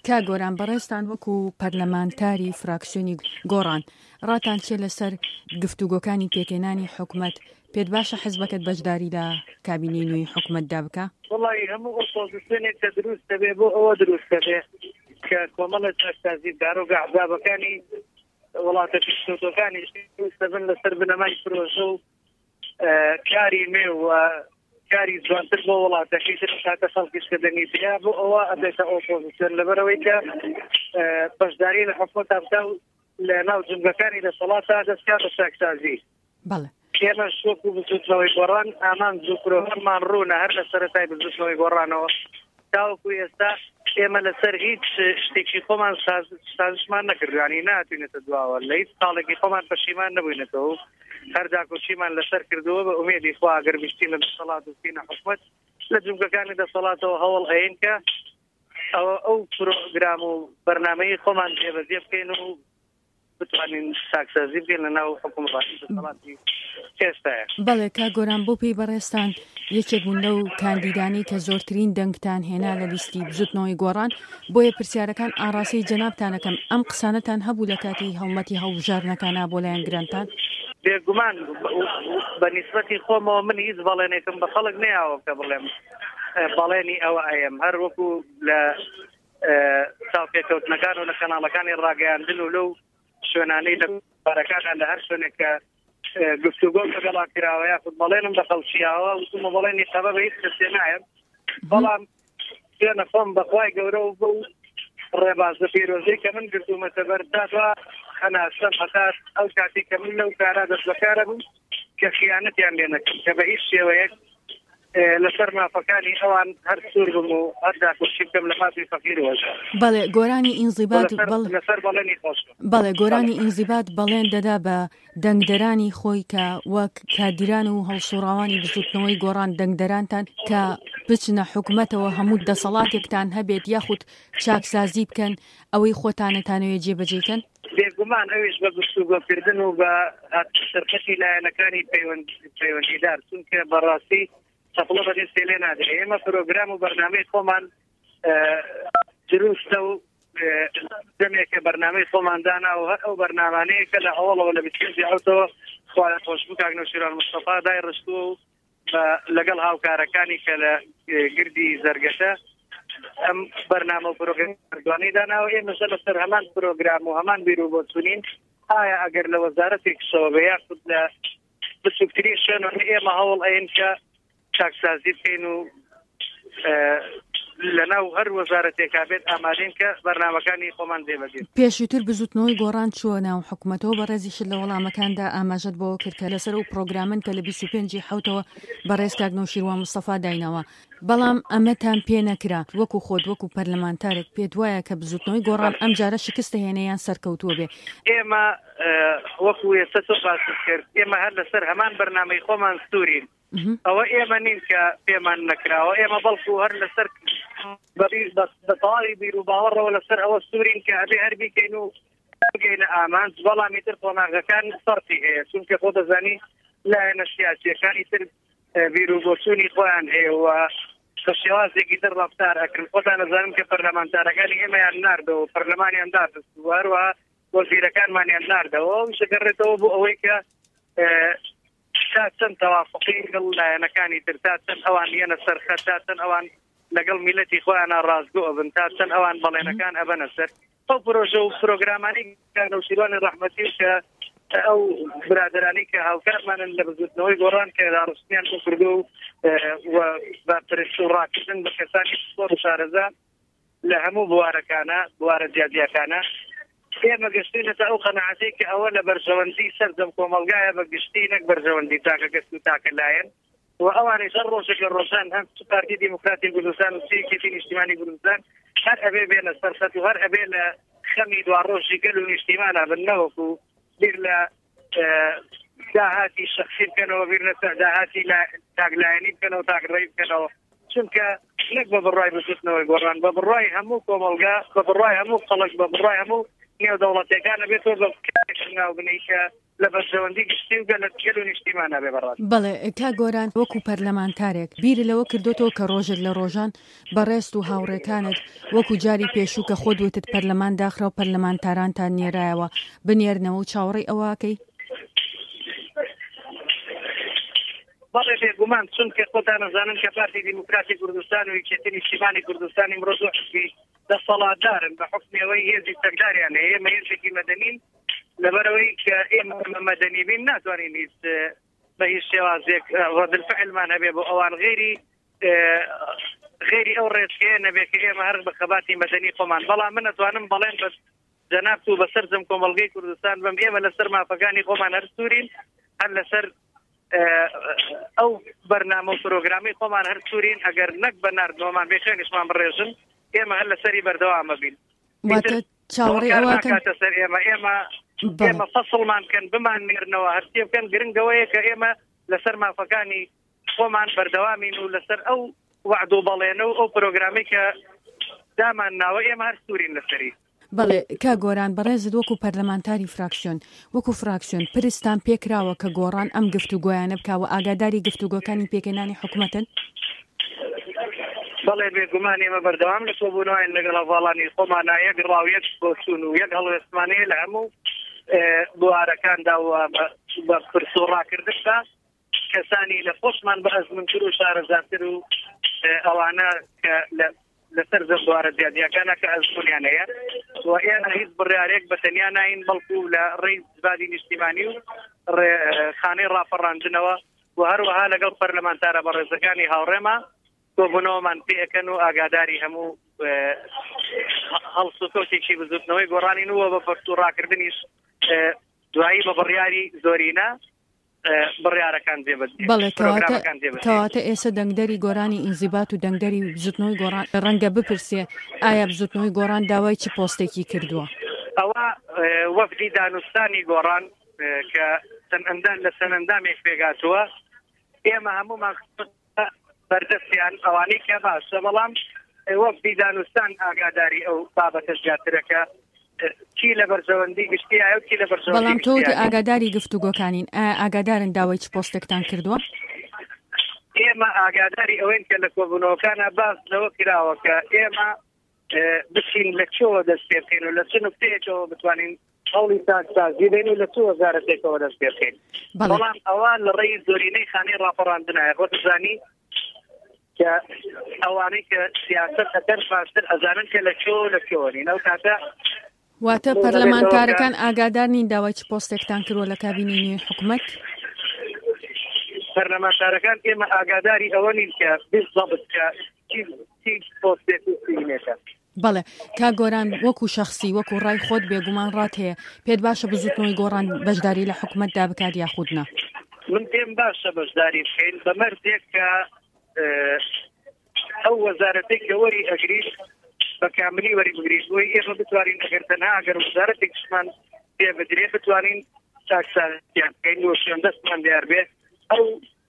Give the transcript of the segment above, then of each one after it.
کا گۆران بەڕێستان وەکو پەرلەمانتاری فراکسیۆنی گۆڕان ڕاتان چێ لەسەر گفتوگۆکانی پێکێنانی حکومەت پێت باشە حزبەکەت بەشداری لە کابینەی نوێی حکومەتدا بکە؟ وڵی هەموو ئۆپۆزیسیۆنێک کە دروستە بێ بۆ ئەوە دروستە بێ کە کۆمەڵە چاکسازیدار و ئەحزابەکانی وڵاتە پیشکەوتوەکانی دروستە بن لەسەر بنەمای پرۆژە و کاری نوێ و کاری جوانتر بۆ وڵاتەکەی تر کاتە خەڵکیش کە دەنیسیا بۆ ئەوە ئەبێتە ئۆپۆزیسیۆن لەبەرەوەی کە بەشداری لە حکومەتە بکە و لە ناو جنگەکانی دەسەڵاتە دەستکات بە چاکسازی. ئێمە شۆک و بزوتنەوەی گۆڕان ئامان زووکرۆهەمان ڕوونە هەر لە سەرەتای بزوتنەوەی گۆڕانەوە تاوەکو ئێستا ئێمە لەسەر هیچ شتێکی خۆمان سازشمان نەکردوانی ناتوینێتە دواوە لە هیچ ساڵێکی خۆمان پەشیمان نەبووینەتەوە هەردا کۆچیمان لەسەر کردووە بە ئومێدی خوا ئەگەر بیستین لە دەسەڵات و بچینە حکومەت لە جنگەکانی دەسەڵاتەوە هەوڵ ئەین کە ئەو پرۆگرام و بەرنامەی خۆمان جێبەجێ بکەین و بتوانین ساکسازی بکەین لە ناو حکومەتی دەسەڵاتی ئێستایە. بەڵێ کا گۆران بۆ پێی بەڕێستان یەکێک بوون لەو کاندیدانی کە زۆرترین دەنگتان هێنا لە لیستی بزوتنەوەی گۆڕان بۆیە پرسیارەکان ئاڕاستەی جەنابتانەکەم ئەم قسانەتان هەبوو لە کاتی هەوڵەتی هەڵبژارنەکانە بۆ لایەن گرانتان؟ بێگومان بە نیسبەتی خۆمەوە من هیچ بەڵێنێکم بە خەڵک نەیاوە کە بڵێم بەڵێنی ئەوە ئەم هەر وەکو لە چاوپێکەوتنەکان و لە کەناڵەکانی ڕاگەیاندن و لەو شوێنانەی لە بارەکانە لە هەر شوێنێک کە گفتوگۆ لەگەڵا کراوە یاخود بەڵێنم بە خەڵکییاوە وتمە بەڵێنی خەبە بە هیچ کەسێ نایەم بەڵام شوێنە خۆم بەخوای گەورە و بە ڕێباز بە پیرۆزەی کە من گرتوومەتە بەردادوە هەناسەم هەتات ئەو کاتی کە من لەو کارا دەست بەکارە بوو کە خیانەتیان لێ نەکەم کە بە هیچ شێوەیەک لەسەر مافەکانی ئەوان هەر سوور بم و هەردا کوشی بکەم لە مافی فەقیرەوەژە. بەڵێ گۆرانی ئینزیبات لەسەر بەڵێنی خۆش بەڵێ گۆرانی ئینزیبات بەڵێن دەدا بە دەنگدەرانی خۆی کە وەک کادیران و هەڵسوڕاوانی بزوتنەوەی گۆڕان دەنگدەرانتان کە بچنە حکومەتەوە هەموو دەسەڵاتێکتان هەبێت یاخود چاکسازی بکەن ئەوەی خۆتانەتانەوێت جێبەجێکەن؟ بێگومان ئەویش بە گفتوگۆکردن و بە سەرکەتی لایەنەکانی پەیوەندیدار چونکە بەڕاستی سەپڵە بەدەستێ لێ نادرێت ئێمە پرۆگرام و بەرنامەی خۆمان دروستە و دەمێکە بەرنامەی خۆمان دانا و هەر ئەو بەرنامانەیە کە لە ئەوڵەوە لە بچێزی ئەوتەوە خوای خۆشبوو کاک نەوشیروان مستەفا دای ڕشتووە و لەگەڵ هاوکارەکانی کە لە گردی زەرگەتە ئەم بەرنامە و پرۆگرامی داناوە ئێمەش لەسەر هەمان پرۆگرام و هەمان بیر و بۆچوونین ئایا ئەگەر لە وەزارەتێکشەوە بە یاخود لە بچووکترین شوێنەوە ئێمە هەوڵ ئەین کە چاکسازی بکەین و لەناو هەر وەزارەتێکا بێت ئامادەین کە بەرنامەکانی خۆمان جێبەجێ. پێشووتر بزوتنەوەی گۆڕان چووە ناو حکومەتەوە بەڕێزیشت لە وەڵامەکاندا ئاماژەت بۆ کرد کە لەسەر و پرۆگرامن کە لە 25 حوتەوە بەڕێز کاک نەوشیروان مستەفا داینەوە بەڵام ئەمەتان پێ نەکرا وەکو خۆت وەکو پەرلەمانتارێک پێت وایە کە بزوتنەوەی گۆڕان ئەم جارە شکستە هێنەیان سەرکەوتووە بێ؟ ئێمە وەکو ئێستا تۆ باست کرد ئێمە هەر لەسەر هەمان بەرنامەی خۆمان سوورین ئەوە ئێمە نین کە پێمان نەکراوە ئێمە بەڵکو هەر لەسەر بە تەواوی بیر و باوەڕەوە لەسەر ئەوە سوورین کە ئەبێ هەر بیکەین و بگەینە ئامانج بەڵامی تر قۆناغەکان فەرقی هەیە چونکە خۆ دەزانی لایەنە سیاسیەکانی تر بیر و بۆچوونی خۆیان هەیە و بە شێوازێکی تر ڕەفتار ئەکرد خۆتان دەزانم کە پەرلەمانتارەکانی ئێمەیان ناردەوە پەرلەمانیان دادەست و هەروەها وەزیرەکانمانیان ناردەوە و شەگەڕێتەوە بۆ ئەوەی کە تا چەند تەوافقی لەگەڵ لایەنەکانی تر تا چەند ئەوان یەنە سەرخەت تا چەند ئەوان لەگەڵ میلەتی خۆیان ڕازگۆ ئەبن تا چەند ئەوان بەڵێنەکان ئەبەنە سەر ئەو پرۆژە و پرۆگرامانی کاک نەوشیروانی ڕەحمەتی کە ئەو برادرانی کە هاوکارمانن لە بزوتنەوەی گۆڕان کە داڕستنیان بۆ کردو و بە پرس و ڕاکردن بە کەسانی سپۆر و شارەزا لە هەموو بوارەکانە بوارە جیادیەکانە ئێمە گەشتینەتە ئەو قەناعەتەی کە ئەوە لە بەرژەوەندی سەردەم کۆمەلگایە بە گشتی نەک بەرژەوەندی تاکە گەست و تاکە لایەن و ئەوانەی هەر ڕۆژێک لە ڕۆژان هەم پارتی دیموکراتی کوردستان و سیاسی نیشتیمانی کوردستان هەر ئەبێ بێنە سەرخەت و هەر ئەبێ لە خەمی دوا ڕۆژی گەل و نیشتیمانە بنەوەکو بیر لە داهاتی شەخصی بکەنەوە بیر لە داهاتی تاگلایەنی بکەنەوە تاگڕێی بکەنەوە چونکە نەک بە بڕای بزوتنەوەی گۆڕان بە بڕای هەموو کۆمەلگا بە بڕای هەموو خەڵک بە بڕای هەموو نێودەوڵەتیەکانە بێتەوە بە ناو بنەی کە لە بەرژەوەندی گشتی و گەلە و نیشتیمانە بێ بەڕاست. بەڵێ کا گۆران وەکو پەرلەمانتارێک بیری لەوە کردوتەوە کە ڕۆژێک لە ڕۆژان بەڕێست و هاوڕێکانت وەکو جاری پێشوو کە خۆت وتت پەرلەمان داخرا و پەرلەمانتارانتان نێرایەوە بنێرنەوە و چاوەڕێی ئەوواکەی؟ بەڵێ بێگومان چونکە خۆتان نەزانن کە پارتی دیموکراتی کوردستان و یەکێتی نیشتیمانی کوردستانی مرۆڤ حزبی دەسەڵاتدارن بە حکمەوەی هێزی سەرداریان هەیە ئێمە هێزێکی مەدەنین لەبەرەوەی کە ئێمە مەدەنی بین ناتوانین هیچ بە هیچ شێوازێک ڕەدفعلمان هەبێ بۆ ئەوان غێری ئەو ڕێچکەیە نەبێت کە ئێمە هەر بە خەباتی مەدەنی خۆمان بەڵام من نەتوانم بەڵێن بە جەناب و بەسەر جەم کۆمەڵگەی کوردستان بم ئێمە لەسەر مافەکانی خۆمان هەر سوورین هەر لەسەر ئەو بەرنامە و پرۆگرامی خۆمان هەر سوورین ئەگەر نەک بە ناردنەوەمان بێخێنیشمان بڕێژن ئێمە هەر لەسەری بەردەوامە بین چاوەڕێی ئەوەکاتە سەر ئێمە فەسڵمان کەن بمان نێرنەوە هەرچی بکەن گرنگەوەیە کە ئێمە لەسەر مافەکانی خۆمان بەردەوامین و لەسەر ئەو وعد و بەڵێنە و ئەو پرۆگرامی کە دامان ناوە ئێمە هەر سوورین لەسەری. بەڵێ کا گۆران بەڕێزت وەکو پەرلەمانتاری فراکسیۆن وەکو فراکسیۆن پرستان پێکراوە کە گۆڕان ئەم گفتوگۆیانە بکاوە ئاگاداری گفتوگۆکانی پێکەنانی حکوومەتن؟ بەڵێ بێگومان ئێمە بەردەوام لە کۆبوونەوەین لەگەڵ هەواڵانی خۆمانە یەک ڕاویەک بۆچوون و یەک هەڵوێستمانەیە لە هەموو بوارەکاندا بە پرس و ڕاکردندا کەسانی لە خۆشمان بە ئەزمنتر و شارەزاتر و ئەوانە کە لەسەر زەم بوارە زیادیەکانە کە ئەزمونیان هەیە و ئێمە هیچ بڕیارێک بە تەنیا ناین بەڵکو لە ڕێی زبادی نیشتیمانی و خانەی ڕاپەڕاندنەوە و هەروەها لەگەڵ پەرلەمانتارە بەڕێزەکانی هاوڕێمە کۆبوونەوەمان پێەکەن و ئاگاداری هەموو هەڵسوکەوتێکی بزوتنەوەی گۆڕانی وە بە پەرس و ڕاکردنیش دوایی بە بڕیاری زۆرینە بڕیارەکان جێبەجێ. بەڵێ کەواتە ئێستا دەنگدەری گۆڕانی ئینزیبات و دەنگدەری بزوتنەوەی گۆڕان ڕەنگە بپرسێ ئایا بزوتنەوەی گۆڕان داوای چ پۆستێکی کردووە؟ ئەوە وەفدی دانوستانی گۆڕان کە لە سەرنجامێک پێگاتووە ئێمە هەموومان بەردەستیان ئەوانەی کە باشە بەڵام وەفدی دانوستان ئاگاداری ئەو بابەتە زیاترەکە چی لە بەرژەوەندی گشتی ئایا کی لە بەرژەوەندی بەڵام تۆ ئاگاداری گفتوگۆکانین ئاگادارن داوای چ پۆستێکتان کردووە؟ ئێمە ئاگاداری ئەوەین کە لە کۆبوونەوەکانە باس لەوە کراوە کە ئێمە بچین لە چۆوە دەست پێ بکەین و لە چ نوکتەیەکەوە بتوانین هەوڵی سازی بین و لە چ وەزارەتێکەوە دەست پێ بکەین. بەڵام ئەوە لە ڕێی زۆرینەی خانەی ڕاپەڕاندنایە خۆ دەزانی کە ئەوانەی کە سیاسەت ئەکەن باشتر ئەزانن کە لە چۆ لە کۆنین ئەو کاتە واتە پەرلەمانتارەکان ئاگادار نین داوای چ پۆستێکتان کردووە لە کابینی حکوومەت؟ پەرلەمانتارەکان ئێمە ئاگاداری ئەوە نین کە بالضبط کە چی پۆستێک بینێتە. بەڵێ کا گۆران وەکو شەخصی وەکو ڕای خۆت بێگومان ڕات هەیە پێت باشە بزوتنەوەی گۆڕان بەشداری لە حکوومەتدا بکات یاخودنا؟ من پێم باشە بەشداری بکەین بە مەرجێک کە ئەو وەزارەتێک کە وەری ئەگریت بە کاملی وەری بگریت بۆی ئێمە بتوانین ئەگەر تەنها ئەگەر وەزارەتێکشمان پێ بدرێ بتوانین چاکسازیان بکەین و شوێندەستمان دیار بێت ئەو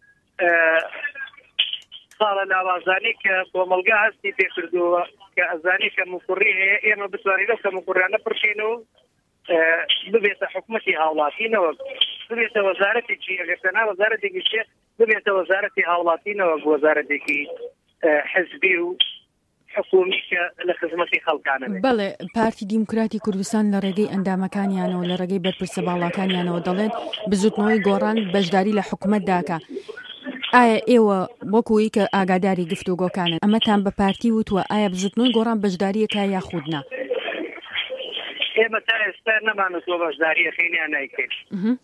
ساڵە لاوازانی کە کۆمەلگا هەستی پێکردووە کە ئەزانی کە مقڕی هەیە ئێمە بتوانین ئەو کە مقڕیانە پڕشینەوە ببێتە حکومەتی هاوڵاتینەوە ببێتە وەزارەتێکی ئەگەر تەنها وەزارەتێکی شێ ببێتە وەزارەتی هاوڵاتینەوە وەزارەتێکی حزبی و حکومی کە لە خزمەتی خەڵکانە. بەڵێ پارتی دیموکراتی کوردستان لە ڕێگەی ئەندامەکانیانەوە لە ڕێگەی بەرپرسە باڵاکانیانەوە دەڵێن بزوتنەوەی گۆڕان بەشداری لە حکوومەت داکە. ئایا ئێوە وەکوی کە ئاگاداری گفتوگۆکانن ئەمەتان بە پارتی وتووە ئایا بزوتنەوەی گۆڕان بەشداریەکە یاخودنا؟ ئێمە تا ئێستا نەمانەوە بەشداریەکەینیان نایکەین.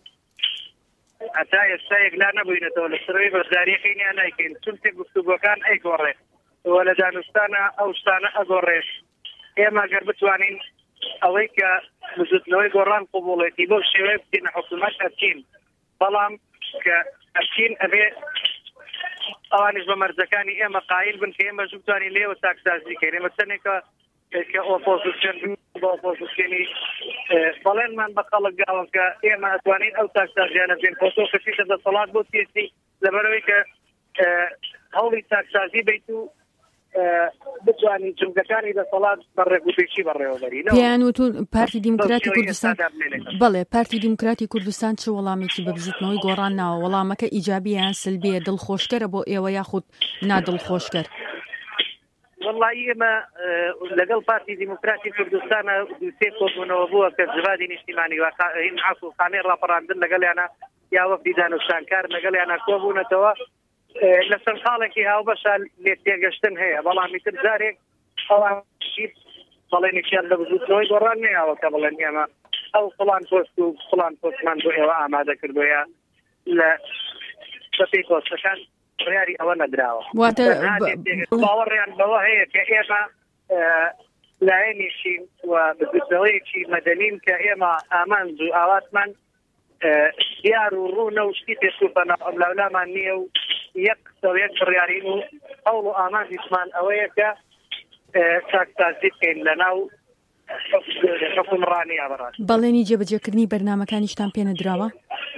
هەتا ئێستا یەکلا نەبووینەتەوە لە سەرەوەی بەشداریەکەینیان نایکەین چونکە گفتوگۆکان ئەیگۆڕێ وە لە دانوستانە ئەو شتانە ئەگۆڕێش. ئێمە گەر بتوانین ئەوەی کە بزوتنەوەی گۆڕان قبوڵێتی بۆ شێوەیە بچینە حکوومەت ئەچین بەڵام کە ئەچین ئەبێ ئەوانش بە مەرجەکانی ئێمە قایل بن کە ئێمە بتوانین لێوە چاکسازی کەین. ئێمە چەندێکە کە ئۆپۆزیسیۆن بە ئۆپۆزیسیۆنی بەڵێنمان بە خەڵک گاوە کە ئێمە ئەتوانین ئەو چاکسازیانە بێن بۆ تۆ کەسیتە دەسەڵات بۆ سیاسی لەبەرەوەی کە هەوڵی چاکسازی بیت و بتوانین جمگەکانی دەسەڵات بەڕێگوپێکی بەڕێوەبەرین. پیان وتون پارتی دیموکراتی کوردستان بەڵێ پارتی دیموکراتی کوردستان چه وەڵامێکی بە بزوتنەوەی گۆڕان ناوە؟ وەڵامەکە ئیجابی یان سلبیە؟ دڵخۆشکەرە بۆ ئێوە یاخود نادڵخۆشکەر؟ والله ئێمە لەگەڵ پارتی دیموکراتی کوردستانە دووسێ کۆبوونەوە بووە کە جوادی نیشتیمانی هین عفوخانەی ڕاپەڕاندن لەگەڵیانە یا وەفدی دانوشتانکار لەگەڵیانە کۆبوونەتەوە لە سەرخاڵێکی هاوبەشە لێ تێگەشتن هەیە، بەڵامی تر جارێک ئەوانشیت بەڵێنێکیان لە بزوتنەوەی گۆڕان نەیەوە کە بڵێن ئێمە ئەو فڵان پۆست و فڵان پۆستمان بۆ ئێوە ئامادە کردویە لە سەپی پۆستەکان بڕیاری ئەوە نەدراوە. باوەڕیان بەوە هەیە کە ئێمە لایەنیشین و بزوتنەوەیەکی مەدەنین کە ئێمە ئامانج و ئاواتمان دیار و ڕوونە و شتی پێشوپەنە ئەملاولامان نییە و یەک بڕیارین و هەوڵ و ئامانجیشمان ئەوەیە کە چاکسازی بکەین لەناو حکومڕانیە بەڕاست. بەڵێنی جێبەجێکردنی بەرنامەکانیشتان پێ نەدراوە؟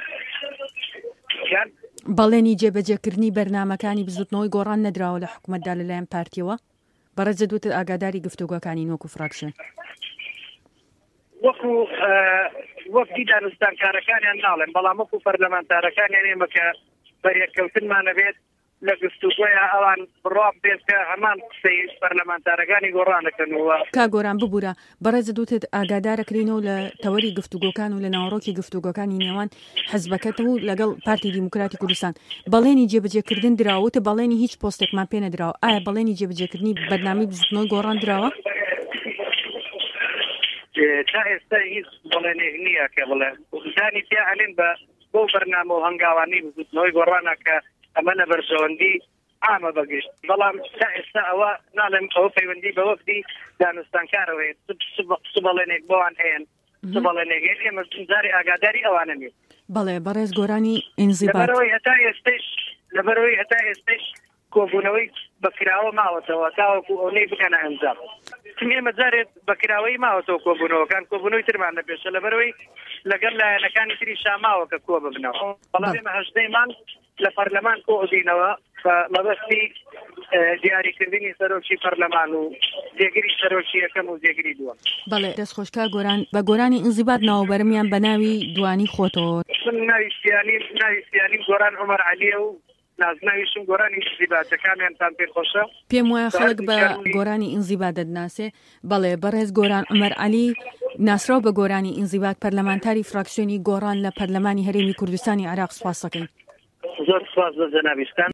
بەڵێنی جێبەجێکردنی بەرنامەکانی بزوتنەوەی گۆڕان نەدراوە لە حکوومەتدا لەلایەن پارتیەوە؟ بەڕێزە دووتر ئاگاداری گفتوگۆکانی وەکو فراکشن وەفدی دانوستانکارەکانیان ناڵێن، بەڵام وەکو پەرلەمانتارەکانیان ئێمە کە بەریەککەوتنمانە بێت لە گفتوگۆیە ئەوان بڕاب بێت کە هەمان قسەی پەرلەمانتارەکانی گۆڕانەکەنەوە. کا گۆران ببوورە بەڕێزە دووتت ئاگادارەکرینەوە لە تەوەری گفتوگۆکان و لە ناوەڕۆکی گفتوگۆکانی نێوان حەزبەکەتەوە و لەگەڵ پارتی دیموکراتی کوردستان بەڵێنی جێبەجێکردن دراوەتە بەڵێنی هیچ پۆستێکمان پێ نەدراوە. ئایا بەڵێنی جێبەجێکردنی بەرنامەی بزوتنەوەی گۆڕان دراوە؟ تا ئێستا هیچ بڵێنێک نییە کە بڵێ زانی پێ هەلێن بۆ بەرنامە و هەنگاوانی بزوتنەوەی گۆڕانە کە ئەمە لە بەرژەوەندی ئامە بەگشت، بەڵام تا ئێستا ئەوە ناڵێم ئەوە پەیوەندی بە وەفدی دانوستانکارەوەی چ بەڵێنێک بۆوان هەیەن چ بەڵێنێک ئێمە جارێ ئاگاداری ئەوانە نیە. بەڵێ بەڕێز گۆرانی ئینزیبات لەبەرەوەی هەتا ئێستش کۆبوونەوەی بەکراوە ماوەتەوە تاوەکو ئەوەی بکەنە ئەنجام. ئێمە جارێت بەکراوەی ماوەتەوە کۆبوونەوەکان کۆبوونەوەی ترمان نەپێشە لەبەرەوەی لەگەڵ لایەنەکانی تری شاماوە کە کۆ ببنەوە، بەڵام ئێمە هەژدەیمان لە پەرلەمان کۆدینەوە بە مەبەستی دیاریکردنی سەرۆکی پەرلەمان و جێگیری سەرۆکی یەکەم و جێگیری دووەم. بەڵێ دەستخۆشکار گۆران بە گۆرانی ئینزیبات ناوبەرمیان بە ناوی دوانی خۆتەوە. ناوی سیانیم گۆران عومەر عەلیە و نازناویشم گۆرانی ئینزیباتەکانیانتان پێ خۆشە. پێم وایە خەڵک بە گۆرانی ئینزیبات دەدناسێ. بەڵێ بەڕێز گۆران عومەر عەلی ناسراو بە گۆرانی ئینزیبات پەرلەمانتاری فراکسیۆنی گۆڕان لە پەرلەمانی هەرێمی کوردستانی عێراق سپاس دەکەین. زۆر سپاس بە جەنابیستان.